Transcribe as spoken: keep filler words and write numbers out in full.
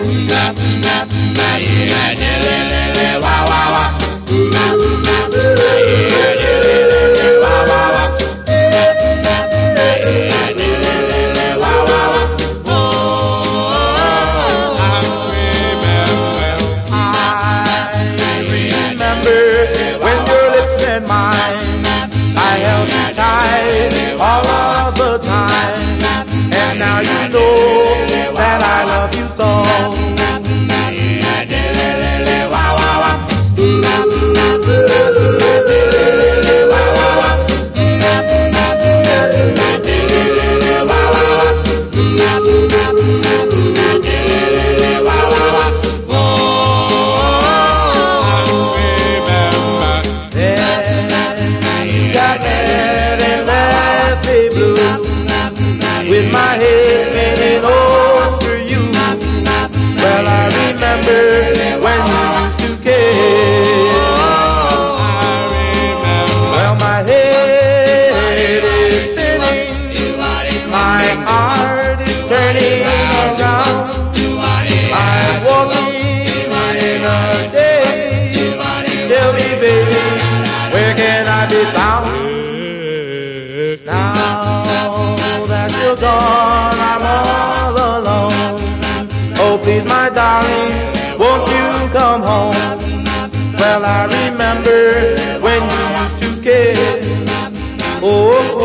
All of the time, and now you know that I love you so. With my head spinning over you. Well, I remember when you used to care. Well, my head is spinning, my heart is turning around. I'm walking in a daze. Tell me, baby, where can I be found? Now you're gone, I'm all alone. Oh, please, my darling, won't you come home? Well, I remember when you used to care. Oh,